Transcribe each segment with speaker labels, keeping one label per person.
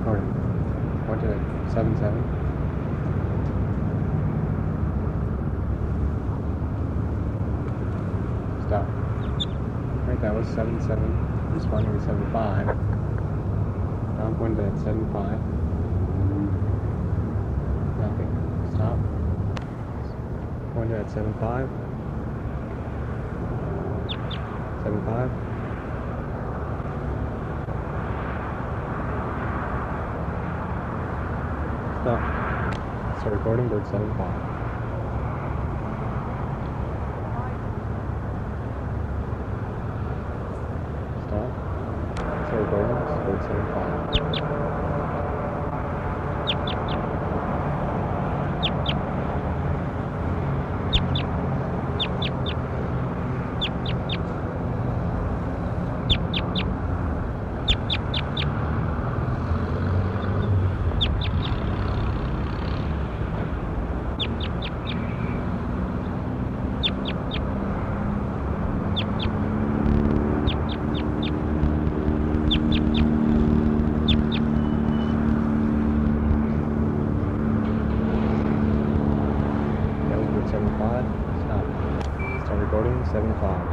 Speaker 1: recording. 1.77. Stop. Right, that was 77. Responding to 75. Now I'm pointed at 75. Nothing. Stop. Pointed at 75. 75. Stop. Start recording, bird 75. Stop. Start recording, bird 75. That was bird 75. Stop. Start recording, 75.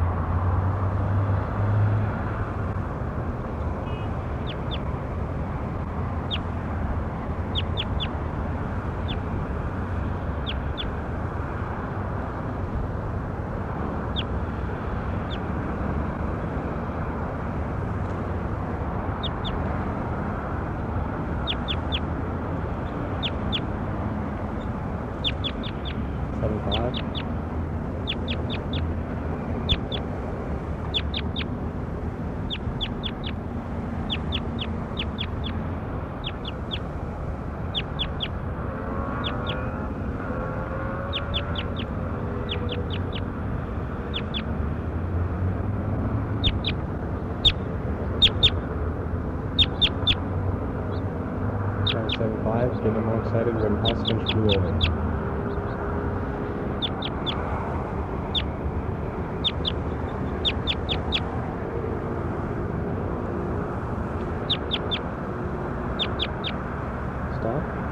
Speaker 1: Seven five, getting more excited when Austin flew over.